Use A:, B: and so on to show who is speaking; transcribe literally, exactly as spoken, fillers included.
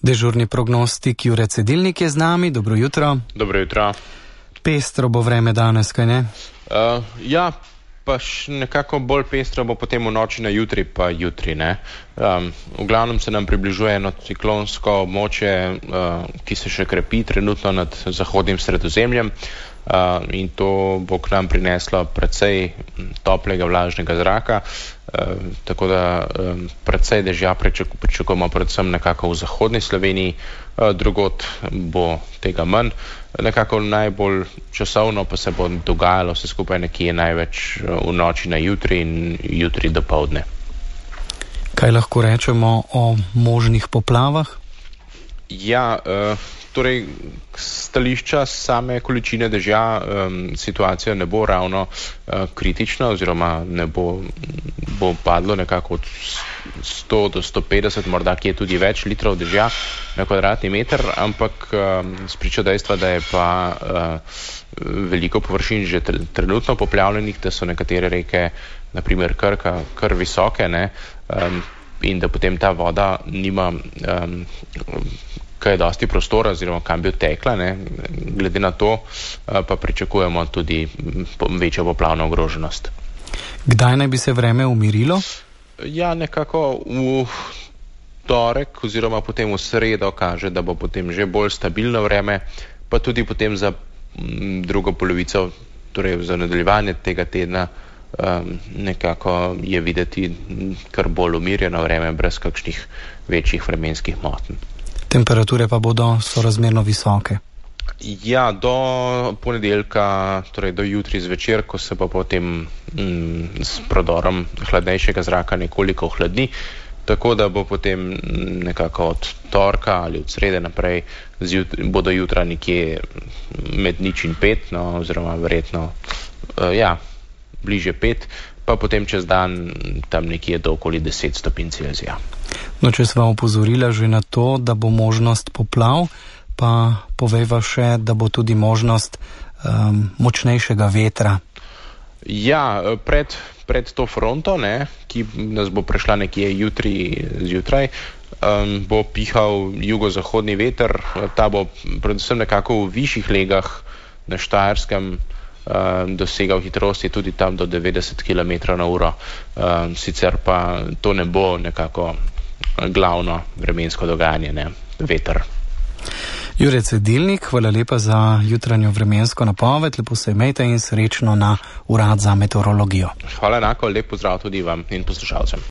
A: Dežurni prognostik Jure Cedilnik je z nami. Dobro jutro.
B: Dobro jutro.
A: Pestro bo vreme danes, kaj ne?
B: Uh, ja, pa nekako bolj pestro bo potem v noči na jutri, pa jutri, ne. Um, v glavnem se nam približuje eno ciklonsko območje, uh, ki se še krepi trenutno nad zahodnim Sredozemljem. Uh, in to bo k nam prineslo precej toplega vlažnega zraka, uh, tako da um, precej dežja pričakujemo predvsem nekako v zahodni Sloveniji, uh, drugod bo tega manj. Nekako najbolj časovno pa se bo dogajalo vse skupaj nekje največ v noči na jutri in jutri dopoldne.
A: Kaj lahko rečemo o možnih poplavah?
B: Ja, uh, torej stališča same količine dežja um, situacija ne bo ravno uh, kritična, oziroma ne bo, bo padlo nekako od sto do sto petdeset, morda kje tudi več litrov dežja na kvadratni meter, ampak um, spričo dejstva, da je pa uh, veliko površin že trenutno poplavljenih, da so nekatere reke, naprimer Krka, kar visoke, ne, um, in da potem ta voda nima um, kaj je dosti prostora, oziroma kam bi odtekla, ne. Glede na to pa pričakujemo tudi večjo poplavno ogroženost.
A: Kdaj naj bi se vreme umirilo?
B: Ja, nekako v torek oziroma potem v sredo kaže, da bo potem že bolj stabilno vreme, pa tudi potem za drugo polovico, torej za nadaljevanje tega tedna, um, nekako je videti kar bolj umirjeno vreme, brez kakšnih večjih vremenskih motenj.
A: Temperature pa bodo sorazmerno visoke.
B: Ja, do ponedeljka, torej do jutri zvečer, ko se bo potem mm, s prodorom hladnejšega zraka nekoliko ohladni, tako da bo potem nekako od torka ali od srede naprej zjut, bodo jutra nekje med nič in pet, no, oziroma verjetno uh, ja, bliže pet, pa potem čez dan tam nekje do okoli deset stopinj Celzija.
A: No, če sva opozorila že na to, da bo možnost poplav, pa povejva še, da bo tudi možnost um, močnejšega vetra.
B: Ja, pred, pred to fronto, ne, ki nas bo prešla nekje jutri zjutraj, um, bo pihal jugozahodni veter. Ta bo predvsem nekako v višjih legah na Štajerskem um, dosegal hitrosti tudi tam do devetdeset kilometrov na uro. Um, sicer pa to ne bo nekako glavno vremensko dogajanje, ne, veter.
A: Jure Cedilnik, hvala lepa za jutranjo vremensko napoved, lepo se imejte in srečno na Urad za meteorologijo.
B: Hvala enako, lep pozdrav tudi vam in poslušalcem.